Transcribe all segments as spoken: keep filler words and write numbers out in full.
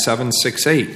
seven six eight.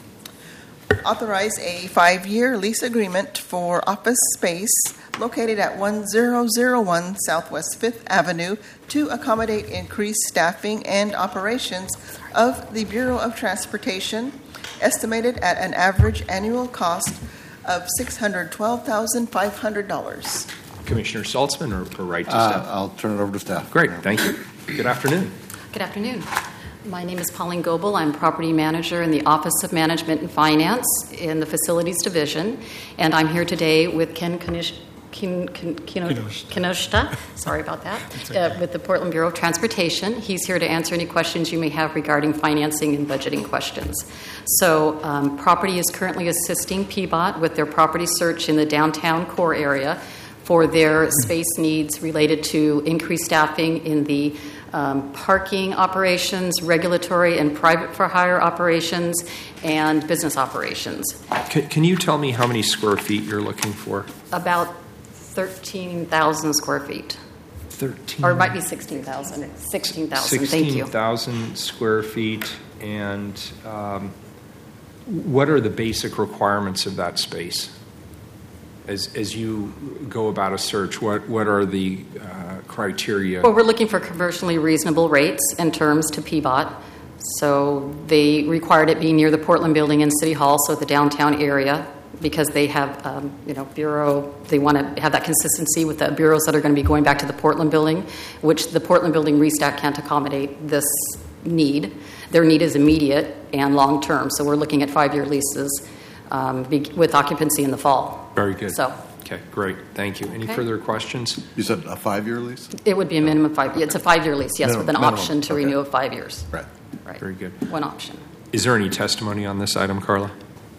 Authorize a five-year lease agreement for office space located at one thousand one Southwest Fifth Avenue to accommodate increased staffing and operations of the Bureau of Transportation, estimated at an average annual cost of six hundred twelve thousand five hundred dollars. Commissioner Saltzman, or, or right to Uh, staff? I'll turn it over to staff. Great, thank you. Good afternoon. Good afternoon. My name is Pauline Goebel. I'm property manager in the Office of Management and Finance in the Facilities Division, and I'm here today with Ken Kanish- Kin- Kin- Kino- Kinoshita, sorry about that, uh, with the Portland Bureau of Transportation. He's here to answer any questions you may have regarding financing and budgeting questions. So um, property is currently assisting P B O T with their property search in the downtown core area for their space needs related to increased staffing in the um, parking operations, regulatory and private for hire operations, and business operations. Can, can you tell me how many square feet you're looking for? About thirteen thousand square feet. thirteen. Or it might be sixteen thousand. sixteen thousand, thank you. sixteen thousand square feet. And um, what are the basic requirements of that space? As, as you go about a search, what, what are the uh, criteria? Well, we're looking for commercially reasonable rates and terms to P B O T. So they required it be near the Portland Building and City Hall, so the downtown area, because they have, um, you know, bureau, they want to have that consistency with the bureaus that are going to be going back to the Portland Building, which the Portland Building restack can't accommodate this need. Their need is immediate and long-term, so we're looking at five-year leases um, be, with occupancy in the fall. Very good. So, okay, great. Thank you. Any okay. further questions? You said a five-year lease? It would be a minimum of five. It's a five-year lease, yes, Minimum- with an minimum, option to okay. renew of five years. Right. Right. Very good. One option. Is there any testimony on this item, Carla?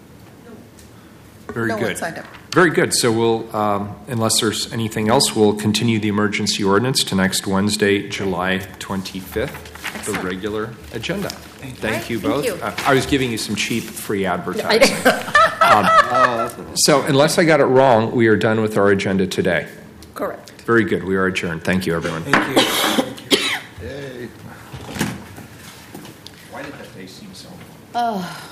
Very No good. one signed up. Very good. So we'll, um, unless there's anything else, we'll continue the emergency ordinance to next Wednesday, July twenty-fifth, the Excellent. regular agenda. Thank right, you thank both. you. Uh, I was giving you some cheap free advertising. um, so unless I got it wrong, we are done with our agenda today. Correct. Very good. We are adjourned. Thank you, everyone. Thank you. Thank you. Yay. Why did that day seem so? Oh.